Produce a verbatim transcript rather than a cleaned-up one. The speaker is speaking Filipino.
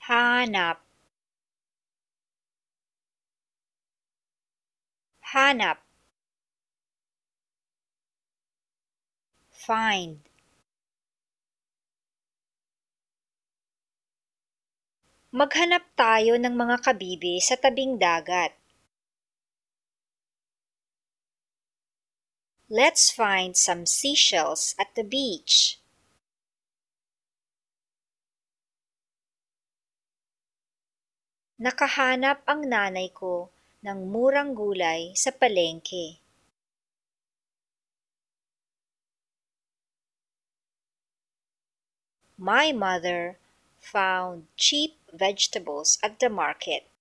Hanap. Hanap. Find. Maghanap tayo ng mga kabibi sa tabing dagat. Let's find some seashells at the beach. Nakahanap ang nanay ko ng murang gulay sa palengke. My mother found cheap vegetables at the market.